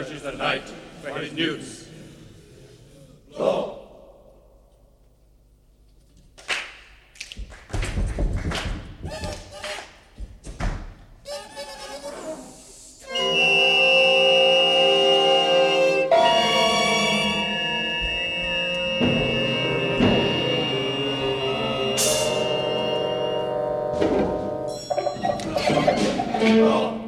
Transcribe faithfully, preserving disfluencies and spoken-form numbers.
searches the night for his news. Blow! Oh.